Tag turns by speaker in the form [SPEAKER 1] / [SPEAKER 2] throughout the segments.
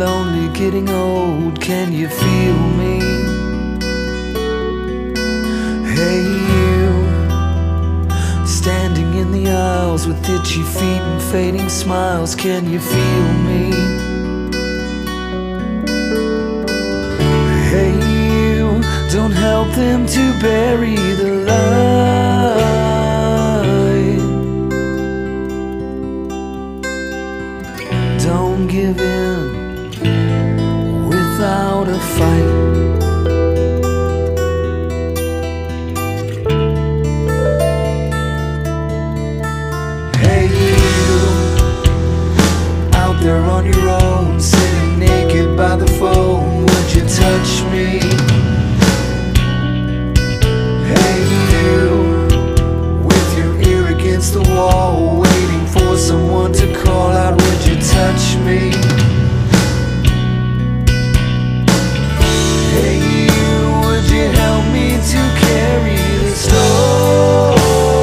[SPEAKER 1] lonely, getting old, can you feel me? Hey you, standing in the aisles with itchy feet and fading smiles, can you feel me? Hey you, don't help them to bury the light. Don't give in without a fight. Hey you, out there on your own, sitting naked by the phone, would you touch me? Hey you, with your ear against the wall, waiting for someone to call out, would you touch me? Hey you, would you help me to carry the stone?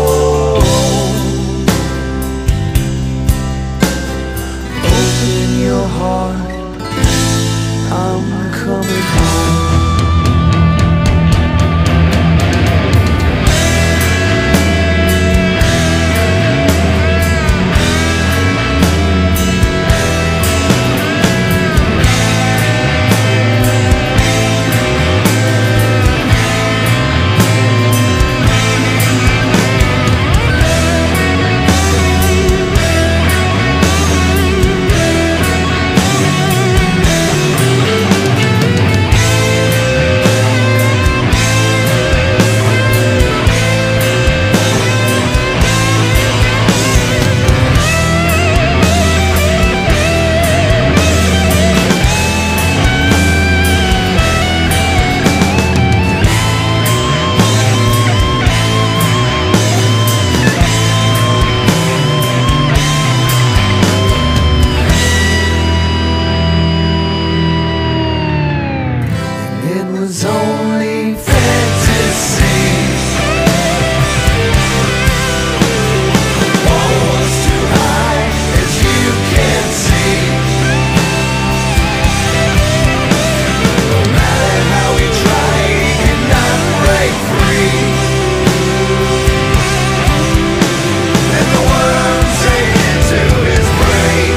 [SPEAKER 1] Open your heart, I'm coming home. It was only fantasy. The wall was too high, as you can see. No matter how we tried, he could not break free. And the worms ate into his brain.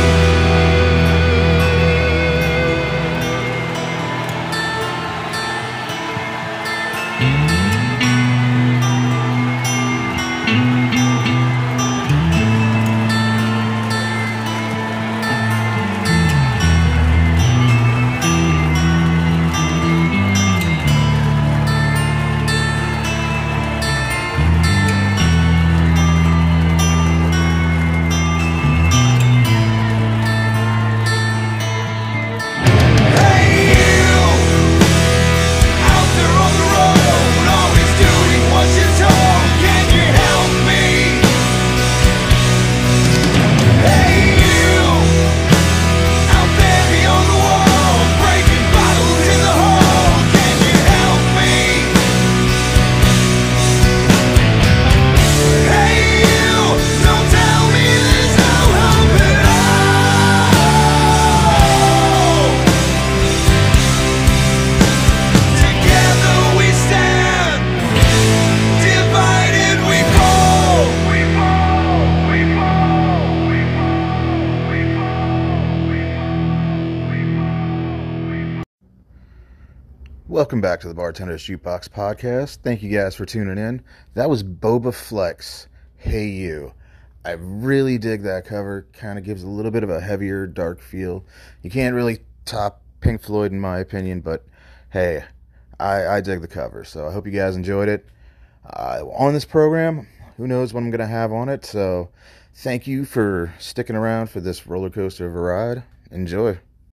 [SPEAKER 2] Welcome back to the Bartender's Jukebox Podcast. Thank you guys for tuning in. That was Boba Flex, Hey You. I really dig that cover. Kind of gives a little bit of a heavier, dark feel. You can't really top Pink Floyd in my opinion, but hey, I dig the cover. So I hope you guys enjoyed it. On this program, who knows what I'm going to have on it. So thank you for sticking around for this roller coaster of a ride. Enjoy.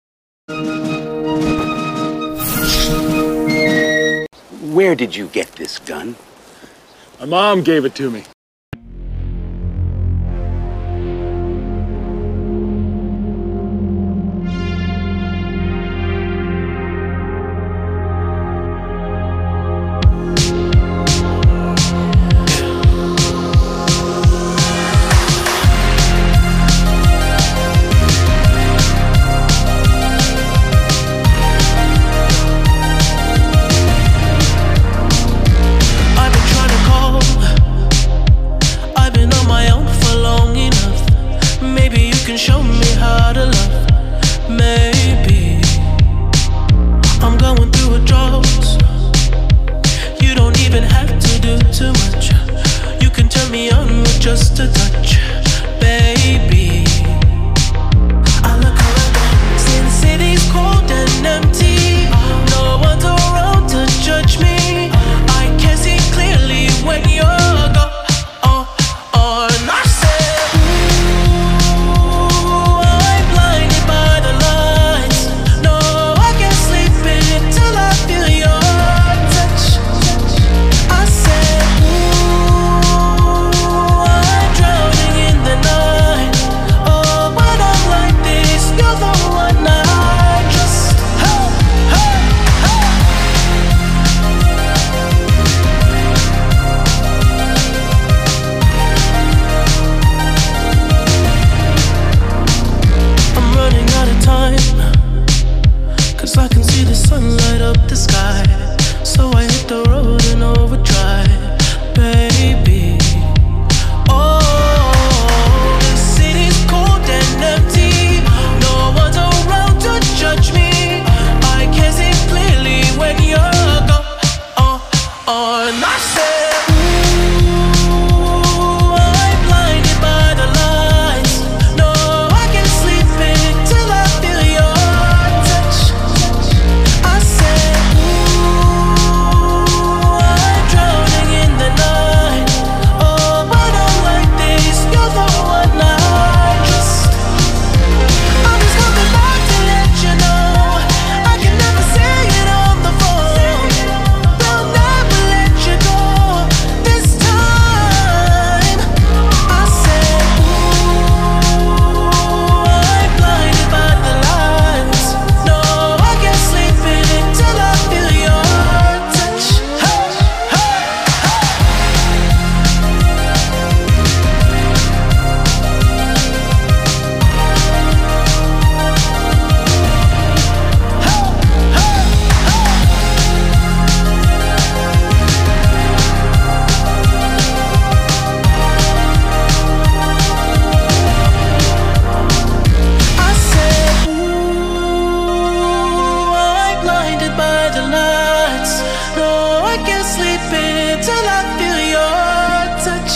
[SPEAKER 3] Where did you get this gun?
[SPEAKER 4] My mom gave it to me.
[SPEAKER 5] too much. You can turn me on with just a touch, baby. I look around, since the city's cold and empty, no one's around to judge me. I can see clearly when you're gone. And I said, ooh, I'm blinded by the lights. No, I can't sleep until I feel your touch. I said, ooh, I'm drowning in the night. Oh, when I'm like this, you're the one I trust. Hey, hey, hey. I'm running out of time, 'cause I can see the sun light up the sky. So I hit the road in overdrive, baby. Oh, the city's cold and empty, no one's around to judge me. I can see clearly when you're gone. And I said, ooh, I'm blinded by the lights. No, I can't sleep until I feel your touch. I said, ooh, I'm drowning in the night. Oh, when I'm like this, you're the one I trust. I'm just coming back to let you know I can never say it on the phone. They'll never let you go this time. I said, ooh, I'm blinded by the lights. No, I can't sleep until I feel your touch. Hey, hey, I said, ooh, I'm blinded by the lights. No, I can't sleep until I feel your touch.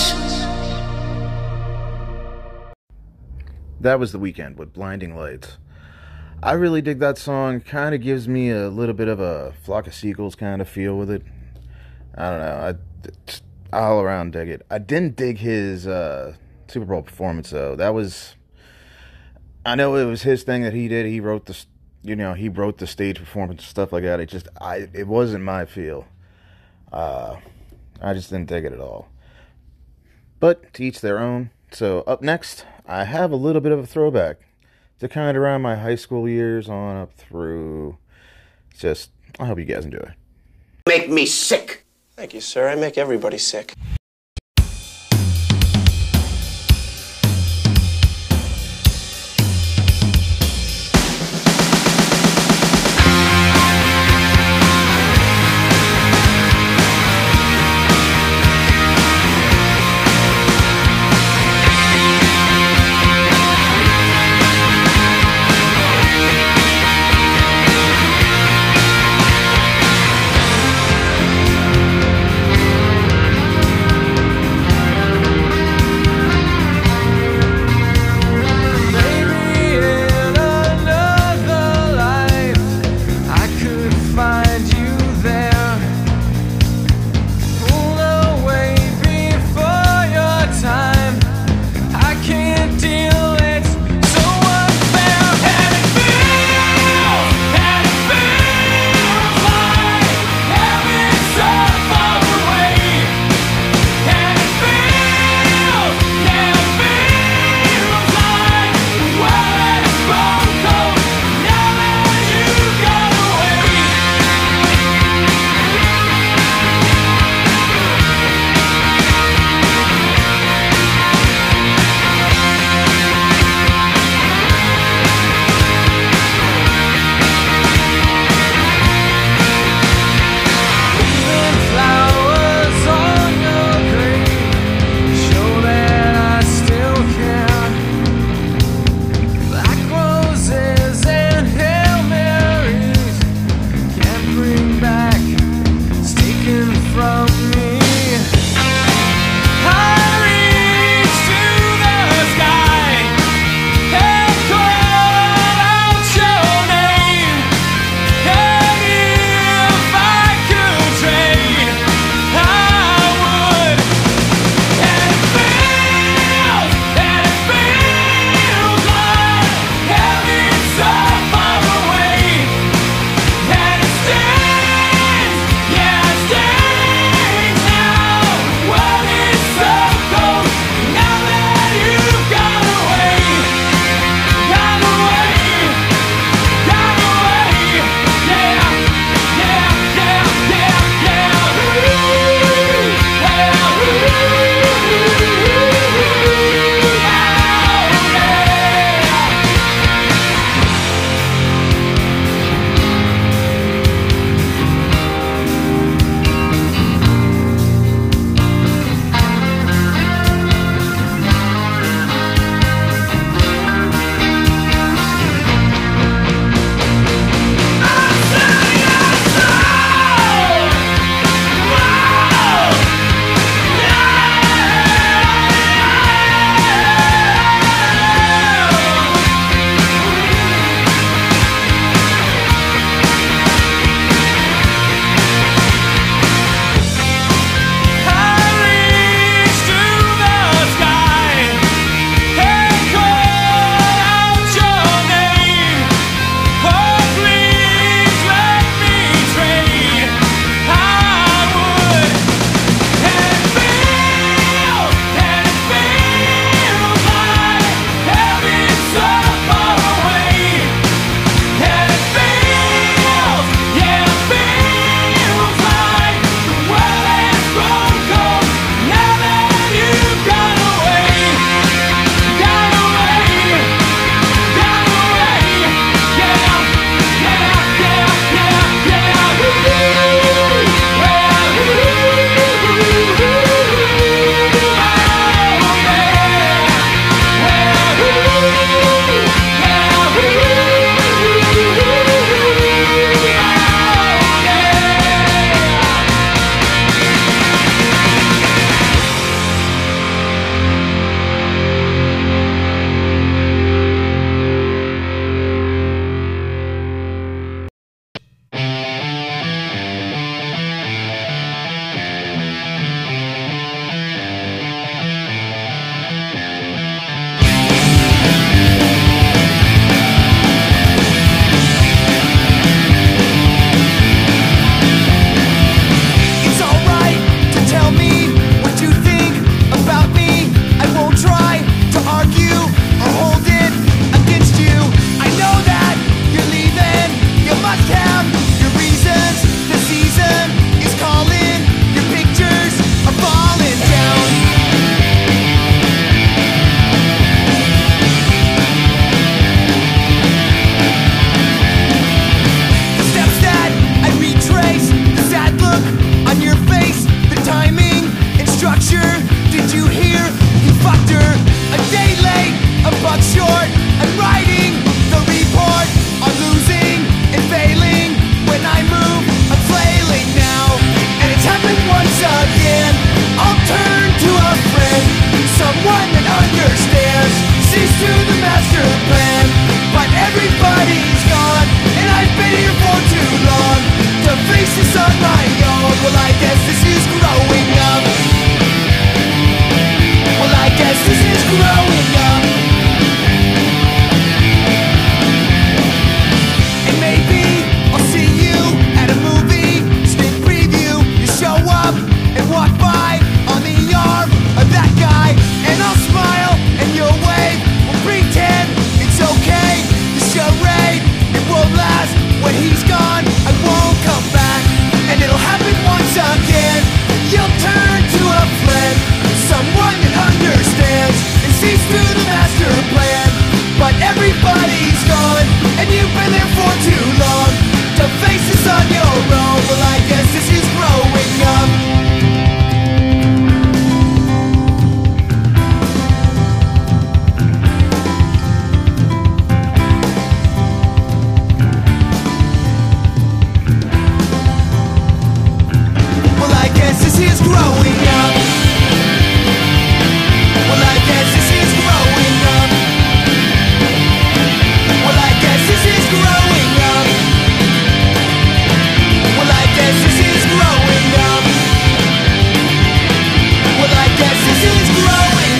[SPEAKER 2] That was The Weeknd with Blinding Lights. I really dig that song. Kind of gives me a little bit of a Flock of Seagulls kind of feel with it. I don't know. I all around dig it. I didn't dig his Super Bowl performance though. That was, I know it was his thing that he did. He wrote the, he wrote the stage performance and stuff like that. It wasn't my feel. I just didn't dig it at all. But to each their own. So up next, I have a little bit of a throwback to kind of around my high school years on up through. I hope you guys enjoy.
[SPEAKER 3] Make me sick.
[SPEAKER 6] Thank you, sir. I make everybody sick.
[SPEAKER 5] I
[SPEAKER 1] walk by on the arm of that guy, and I'll smile and you'll wave. We'll pretend it's okay. The charade, it won't last. When he's gone, I won't come back, and it'll happen once again. You'll turn to a friend, someone that understands and sees through the master plan. But everybody's gone, and you've been there for too long to face this on your own. Well, I guess this is growing up. Well, I guess this is growing up. Well, I guess this is growing up. Well, I guess this is growing up. Well, I guess this is growing up. Well, I guess this is growing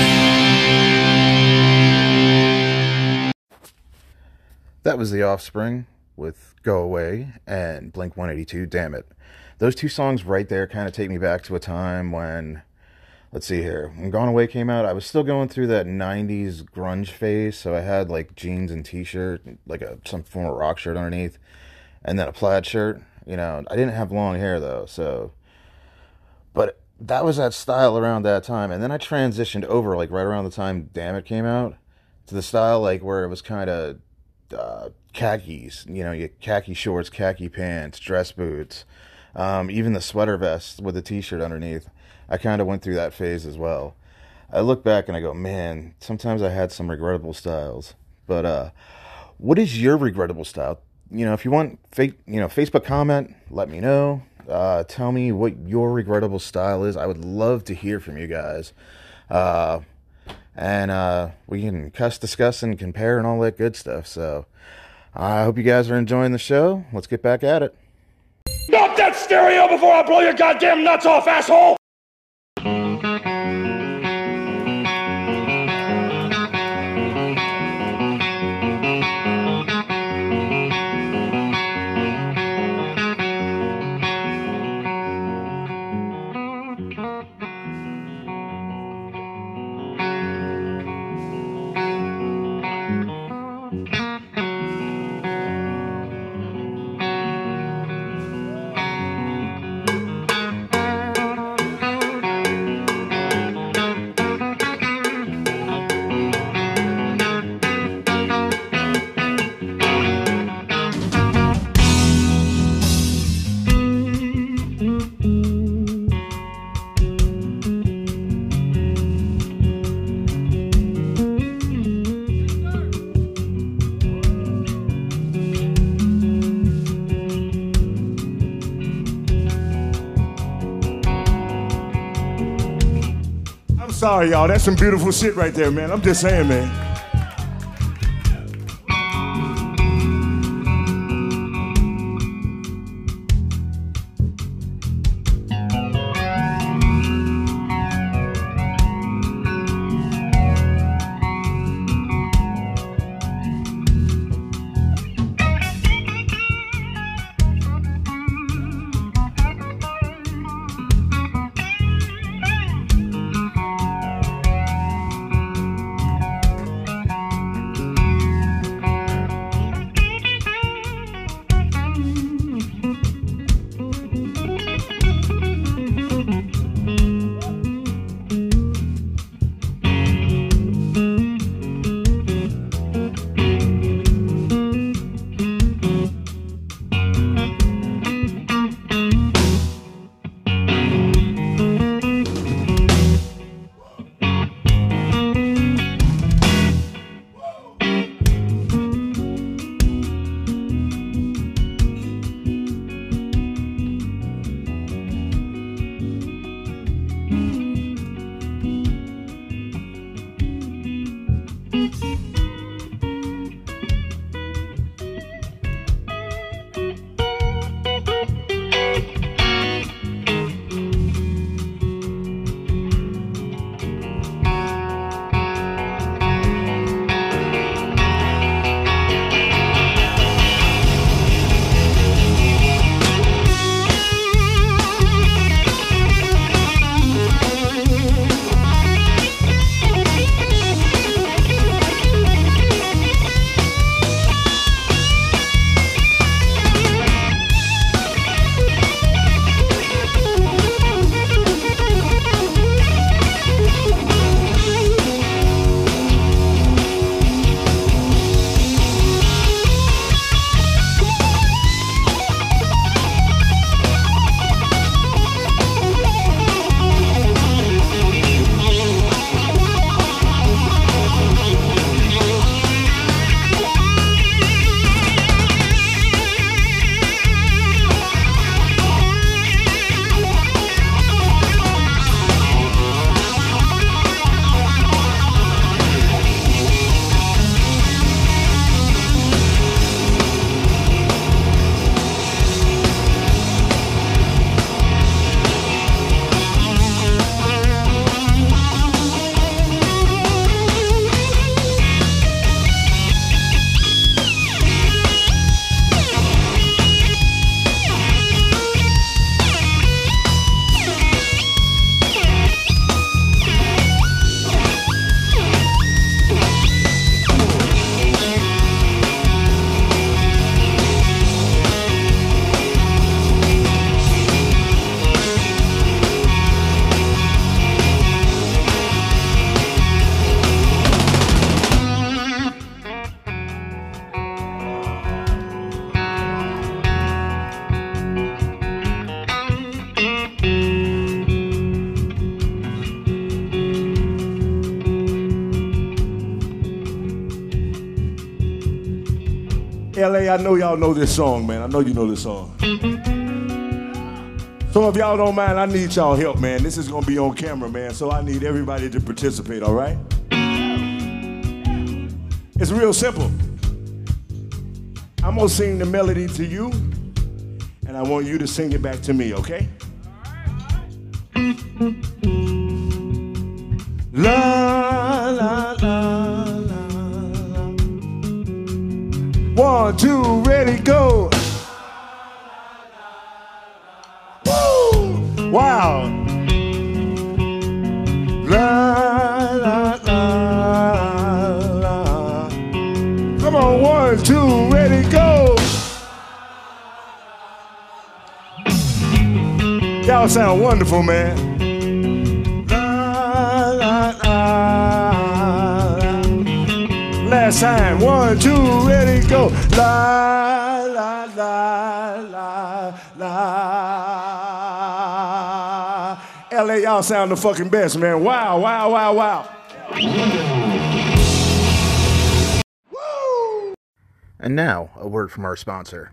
[SPEAKER 1] up.
[SPEAKER 2] That was The Offspring with Go Away and Blink-182, Damn It. Those two songs right there kind of take me back to a time when, let's see here, when Gone Away came out, I was still going through that 90s grunge phase, so I had like jeans and t-shirt, like some form of rock shirt underneath, and then a plaid shirt. You know, I didn't have long hair though, so, but that was that style around that time, and then I transitioned over, like right around the time Damn It came out, to the style like where it was kind of khakis, you know, you khaki shorts, khaki pants, dress boots, even the sweater vest with the t-shirt underneath. I kind of went through that phase as well. I look back and I go, man, sometimes I had some regrettable styles. But what is your regrettable style? You know, if you want, Facebook comment, let me know. Tell me what your regrettable style is. I would love to hear from you guys. And we can discuss and compare and all that good stuff. So I hope you guys are enjoying the show. Let's get back at it.
[SPEAKER 4] Stop that stereo before I blow your goddamn nuts off, asshole!
[SPEAKER 7] Sorry, y'all. That's some beautiful shit right there, man. I'm just saying, man. LA, I know y'all know this song, man. I know you know this song. So if y'all don't mind, I need y'all help, man. This is gonna be on camera, man, so I need everybody to participate, all right? It's real simple. I'm gonna sing the melody to you, and I want you to sing it back to me, okay? La, la, la, la, la. 1, 2, ready, go. Woo! Wow. La, la, la, la. Come on, 1, 2, ready, go. Y'all sound wonderful, man. Last time, 1, 2, ready, go. La, la, la, la, la. LA, y'all sound the fucking best, man. Wow, wow, wow, wow. Woo!
[SPEAKER 2] And now, a word from our sponsor.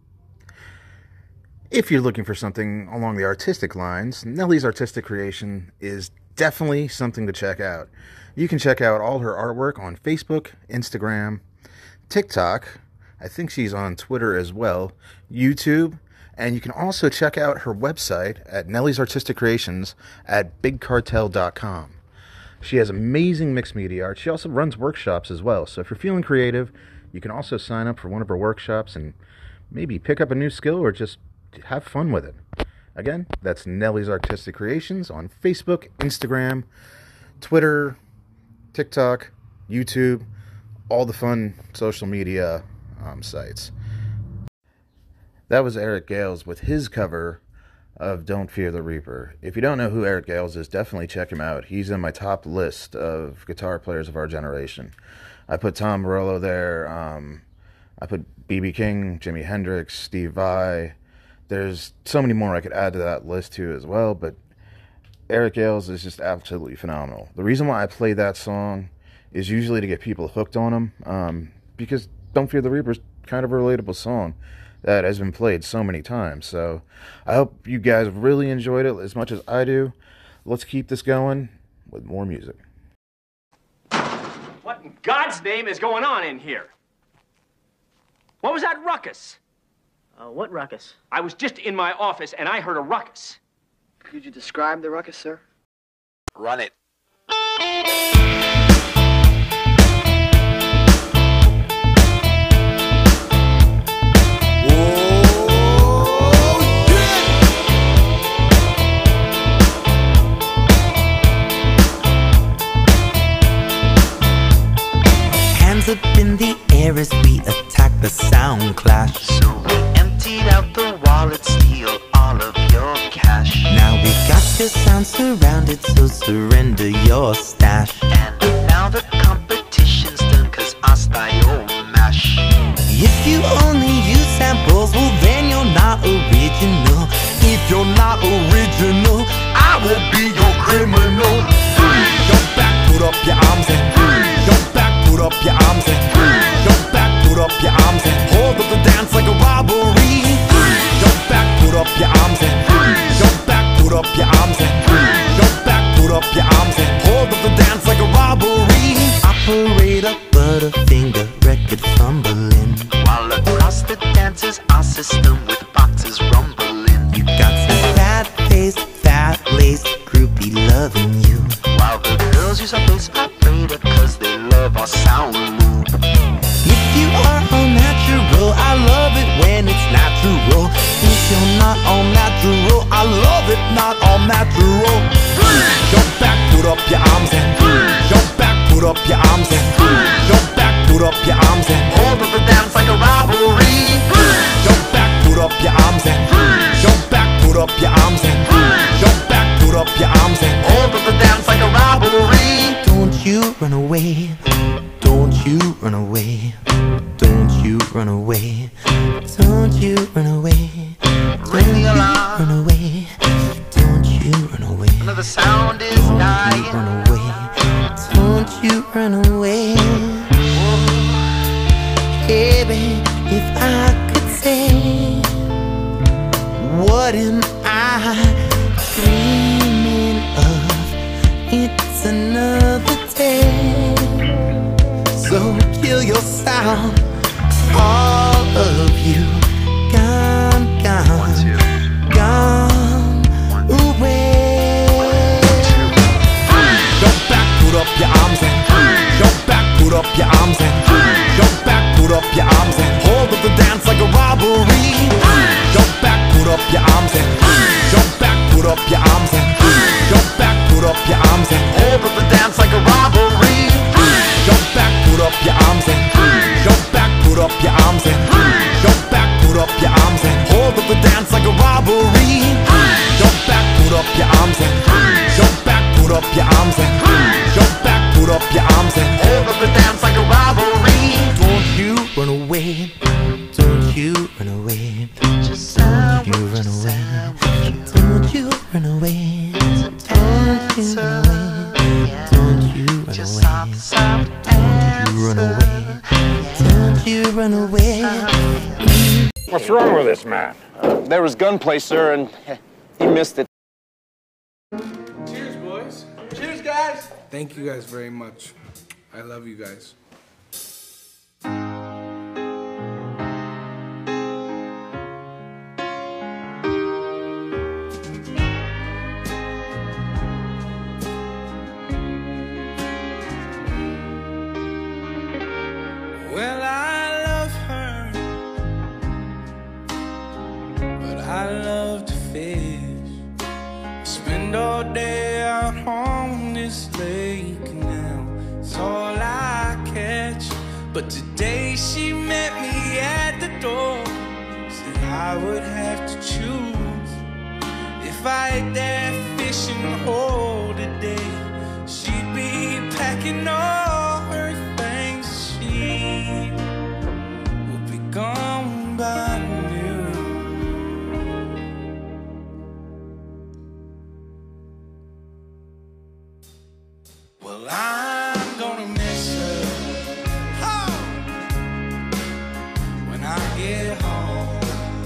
[SPEAKER 2] If you're looking for something along the artistic lines, Nellie's Artistic Creation is definitely something to check out. You can check out all her artwork on Facebook, Instagram, TikTok. I think she's on Twitter as well, YouTube, and you can also check out her website at Nellie's Artistic Creations at bigcartel.com. She has amazing mixed media art. She also runs workshops as well, so if you're feeling creative, you can also sign up for one of her workshops and maybe pick up a new skill or just have fun with it. Again, that's Nellie's Artistic Creations on Facebook, Instagram, Twitter, TikTok, YouTube, all the fun social media sites. That was Eric Gales with his cover of Don't Fear the Reaper. If you don't know who Eric Gales is, definitely check him out. He's in my top list of guitar players of our generation. I put Tom Morello there. I put B.B. King, Jimi Hendrix, Steve Vai. There's so many more I could add to that list too as well, but Eric Gales is just absolutely phenomenal. The reason why I play that song is usually to get people hooked on him, because Don't Fear the Reaper is kind of a relatable song that has been played so many times. So I hope you guys really enjoyed it as much as I do. Let's keep this going with more music.
[SPEAKER 8] What in God's name is going on in here? What was that ruckus?
[SPEAKER 9] What ruckus?
[SPEAKER 8] I was just in my office and I heard a ruckus.
[SPEAKER 9] Could you describe the ruckus, sir?
[SPEAKER 3] Run it.
[SPEAKER 5] Hands up in the air as we attack the sound clash. So we emptied out the wallet, steal all of your cash. Now we got your sound surrounded, so surrender your stash. And now the competition's done, cause our style mash. If you only use samples, well then you're not original. If you're not original, I will be your criminal. Jump back, put up your arms and jump back, put up your arms and jump back, put up your arms and hold up the dance like a robbery. Jump back, put up your arms and jump back, put up your arms and jump back, put up your arms and hold up the dance like a robbery. Operator, Butterfinger, record fumbling, while across the dancers our system with boxes rumbling. You got some fat-faced, fat-laced groupie loving you, while the girls use a bass vibrator cause they love our sound loop. If you are all natural, I love it when it's natural. If you're not all natural, I love it not all natural. Jump back, put up your arms and jump back, put up your arms and jump back, put up your arms and hold up the dance like a robbery. Jump back, put up your arms and jump back, put up your arms and jump back, put up your arms and hold up the dance like a robbery. Don't you run away, don't you run away, don't you run away, don't you run away, ring the alarm, run away, don't you run away. Another sound is dying. Don't you run away, don't you run away. Hey babe, If I could say, what am I dreaming of? It's another day. So kill your sound, all of you. Gone, gone, gone away.
[SPEAKER 1] Jump back, put up your arms and jump back, put up your arms and jump back, put up your arms and hold up the dance like a robbery. Jump back, put up your arms and jump back, put up your arms and jump back, put up your arms and hold up the dance like a robbery. Jump back, put up your arms and jump back, put up your arms and jump back, put up your arms and hold up the dance like a robbery. Jump back, put up your arms and jump back, put up your arms and jump back, put up your arms and hold up the dance like a robbery.
[SPEAKER 5] Don't you run away, don't you run away, don't you run away, don't you run away, don't you run away, don't you run away, don't you run away.
[SPEAKER 4] What's wrong with this man?
[SPEAKER 6] There was gunplay, sir, and he missed it.
[SPEAKER 10] Cheers, boys. Cheers, guys. Thank you guys very much. I love you guys.
[SPEAKER 5] Well, I love her, but I love to fish. Spend all day out on this lake now, it's all I catch. But today she met me at the door, said I would have to choose. If I ate that fishing hole today, she'd be packing all her things. She will be gone by noon. Well, I'm gonna miss her when I get home.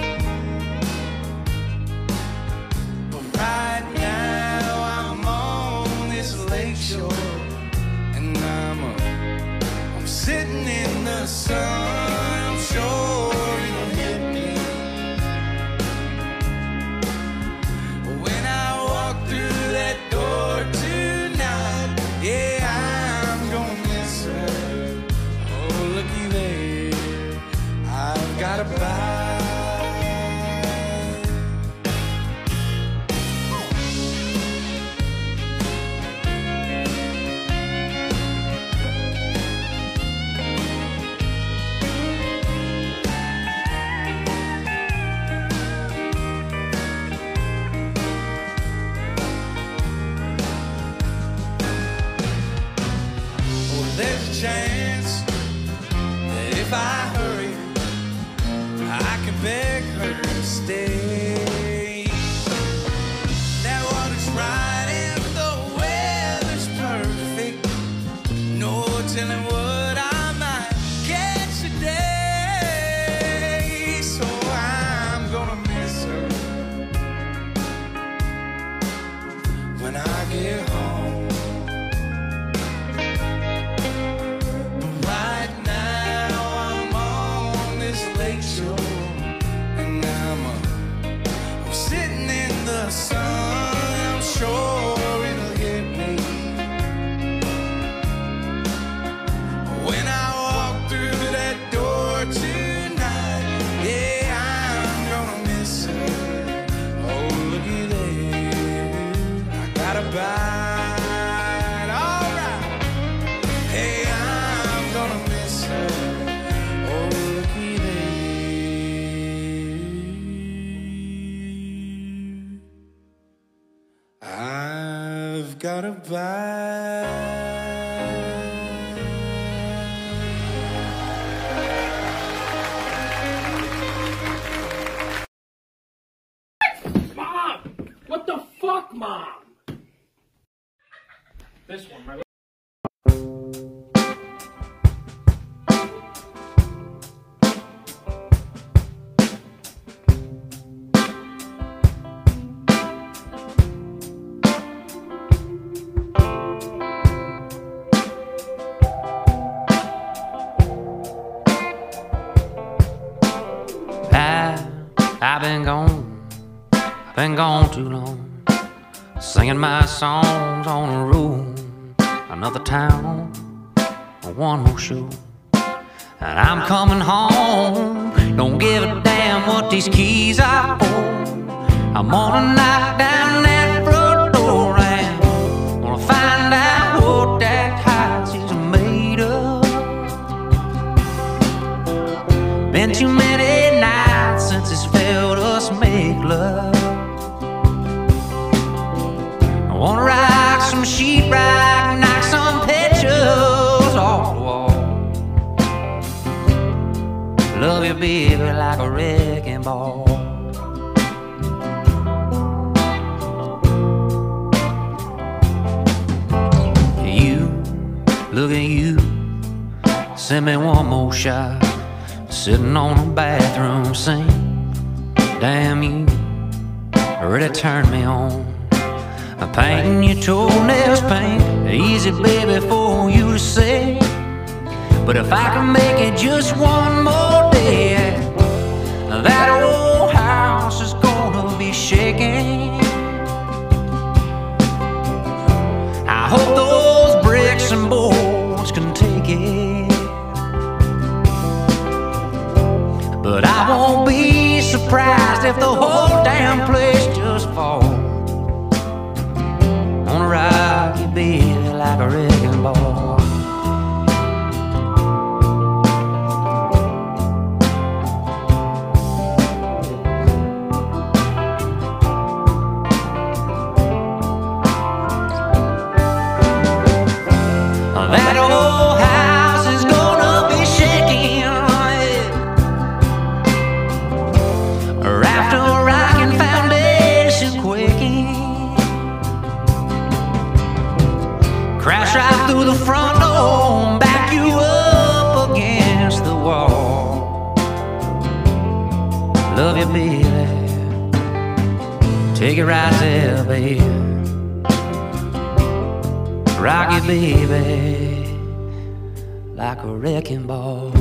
[SPEAKER 5] But right now I'm on this lake shore, and I'm sitting in the sun. I'm sure it'll hit me when I walk through that door tonight. Yeah, I'm gonna miss her. Oh, looky there, I've got a bite. There's a chance that if I hurry, I can beg her to stay. That water's right and the weather's perfect. No telling what I might catch today. So I'm gonna miss her when I get home. Sun, I'm sure it'll hit me when I walk through that door tonight. Yeah, I'm gonna miss her. Oh, looky there, I got a bite. All right, hey, I'm gonna miss her. Oh, looky there. I've got a bite.
[SPEAKER 4] Mom! What the fuck, Mom? This one, right?
[SPEAKER 11] I've been gone too long, singing my songs on the road. Another town, one more show, and I'm coming home. Don't give a damn what these keys are for. I'm gonna knock down that front door and gonna find out what that house is made of. Been too many nights since it's felt us make love. I wanna rock some sheetrock, knock some pictures off the wall. Love you, baby, like a wrecking ball. You, look at you, send me one more shot, sitting on a bathroom sink. Damn, you really turned me on. I'm painting your toenails pink, easy baby for you to say. But if I can make it just one more day, that old house is gonna be shaking. I hope those bricks and boards can take it, but I won't be surprised if the whole damn place just falls. Wanna rock you, baby, like a wrecking ball. That old house is gonna be shaking, after a rocking foundation quaking. Crash right through the front door and back you up against the wall. Love you, baby, take it right there, baby. Rock you, baby, like a wrecking ball.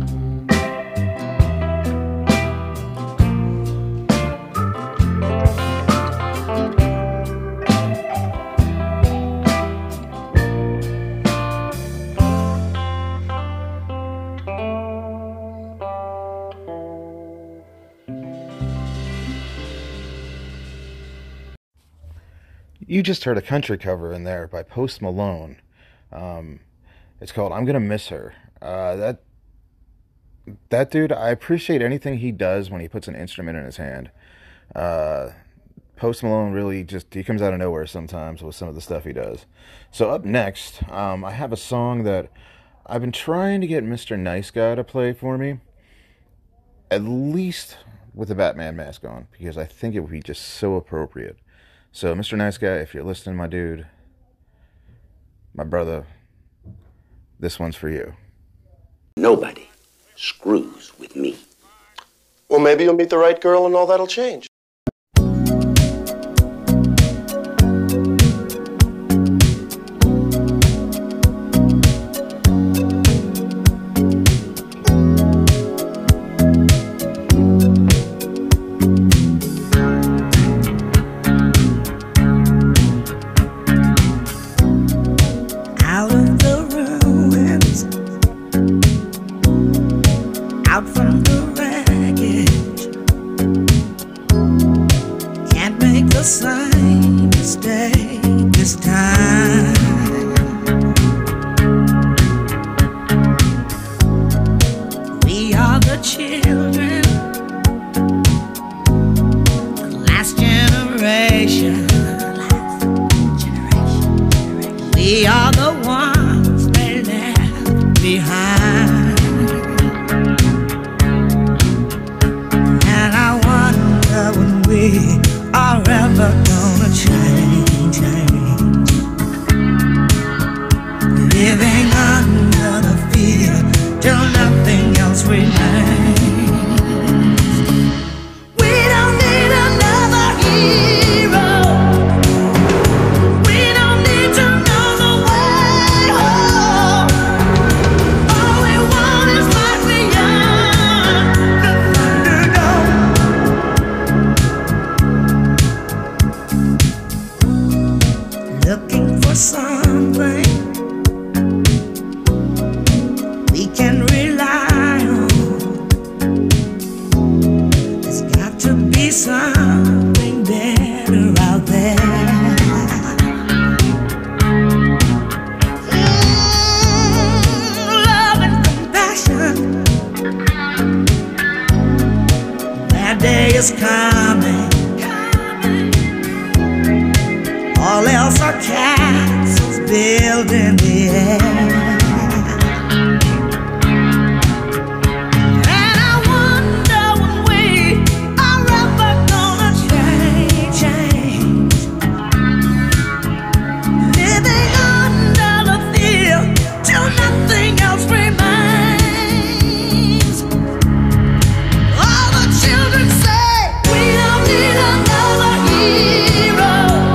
[SPEAKER 2] You just heard a country cover in there by Post Malone. It's called "I'm Gonna Miss Her." That dude, I appreciate anything he does when he puts an instrument in his hand. Post Malone really he comes out of nowhere sometimes with some of the stuff he does. So up next, I have a song that I've been trying to get Mr. Nice Guy to play for me, at least with the Batman mask on, because I think it would be just so appropriate. So, Mr. Nice Guy, if you're listening, my dude, my brother, this one's for you.
[SPEAKER 3] Nobody screws with me.
[SPEAKER 12] Well, maybe you'll meet the right girl and all that'll change.
[SPEAKER 5] Out from the wreckage, can't make the same mistake this time. We are the children, the last generation. We are the ones they left behind. When we are ever gonna change, living under the fear till nothing else remains. We don't need another hero. We don't need to know the way home. All we looking for something we can rely on. There's got to be something better out there. Love and compassion, that day is coming. All else are castles built in the air. And I wonder when we are ever gonna change. Living under the fear till nothing else remains. All the children say we don't need another hero.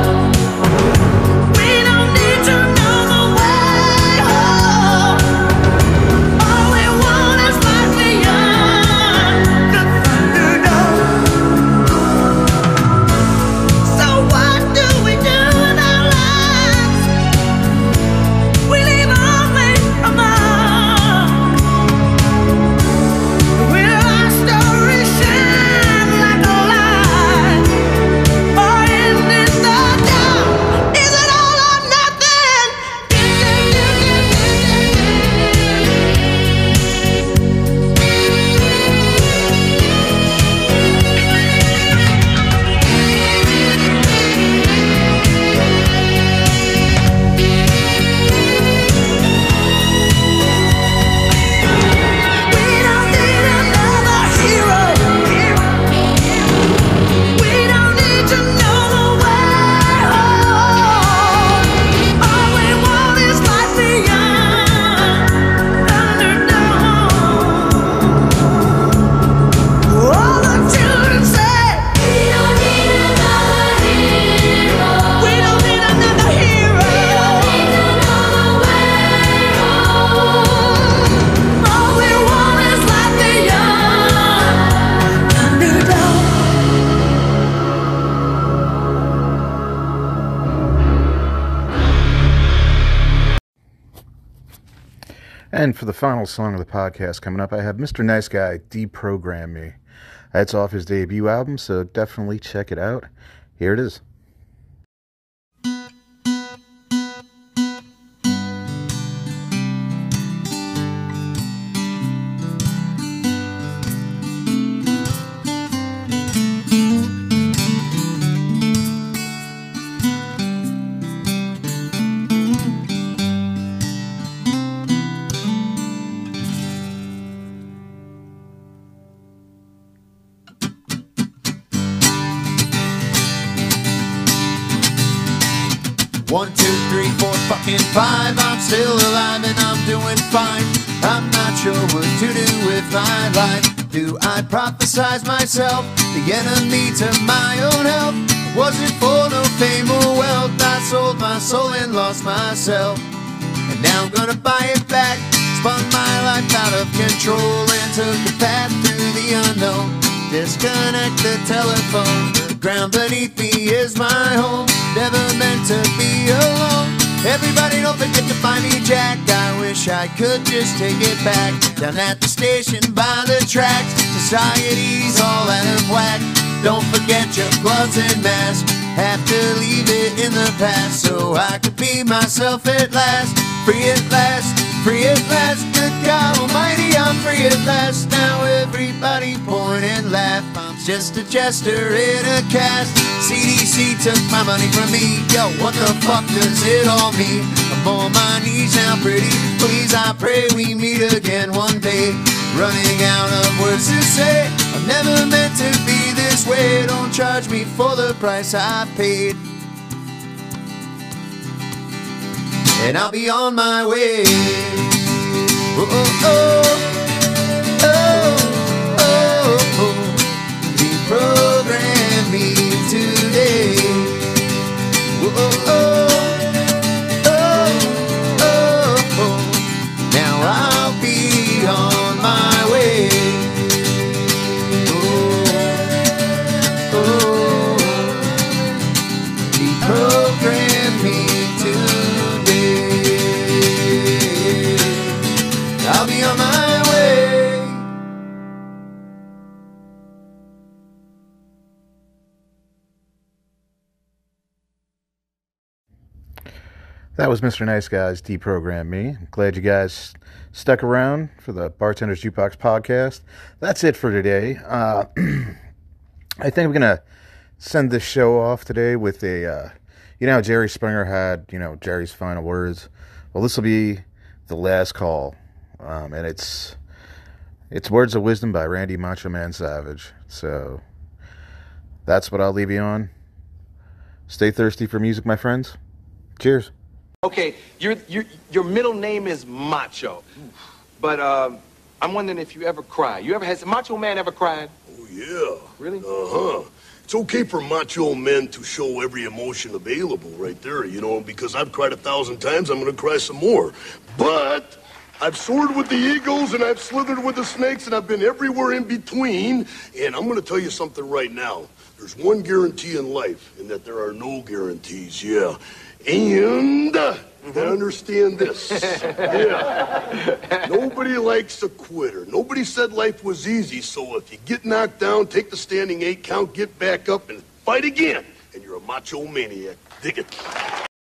[SPEAKER 2] And for the final song of the podcast coming up, I have Mr. Nice Guy, Deprogram Me. That's off his debut album, so definitely check it out. Here it is.
[SPEAKER 1] One, two, three, four, fucking five. I'm still alive and I'm doing fine. I'm not sure what to do with my life. Do I prophesize myself the enemy to my own health? Was it for no fame or wealth? I sold my soul and lost myself, and now I'm gonna buy it back. Spun my life out of control and took a path through the unknown. Disconnect the telephone. The ground beneath me is my home. Never meant to be alone. Everybody don't forget to buy me Jack. I wish I could just take it back. Down at the station by the tracks, society's all out of whack. Don't forget your gloves and mask. Have to leave it in the past so I could be myself at last. Free at last, free at last. Good God Almighty, I'm free at last. Now everybody point and laugh. I'm just a jester in a cast. CDC took my money from me. Yo, what the fuck does it all mean? I'm on my knees now, pretty please. I pray we meet again one day. Running out of words to say. I've never meant to be this way. Don't charge me for the price I paid, and I'll be on my way. Oh, oh, oh, oh, oh, oh. Deprogram me today. Oh, oh, oh, oh, oh, oh. Now I'll be on my way. Oh, oh. Deprogram me
[SPEAKER 2] That was Mr. Nice Guys Deprogram Me. I'm glad you guys stuck around for the Bartender's Jukebox podcast. That's it for today. I think I'm going to send this show off today with a, you know how Jerry Springer had, Jerry's final words? Well, this will be the last call. And it's Words of Wisdom by Randy Macho Man Savage. So that's what I'll leave you on. Stay thirsty for music, my friends. Cheers.
[SPEAKER 13] Okay, your middle name is Macho, but I'm wondering if you ever cry. Has Macho Man ever cried?
[SPEAKER 14] Oh, yeah.
[SPEAKER 13] Really?
[SPEAKER 14] Uh-huh. It's okay for macho men to show every emotion available right there, because I've cried 1,000 times, I'm going to cry some more. But I've soared with the eagles, and I've slithered with the snakes, and I've been everywhere in between, and I'm going to tell you something right now. There's one guarantee in life, and that there are no guarantees, yeah. And I understand this. Yeah. Nobody likes a quitter. Nobody said life was easy, so if you get knocked down, take the standing 8 count, get back up, and fight again. And you're a macho maniac. Dig it.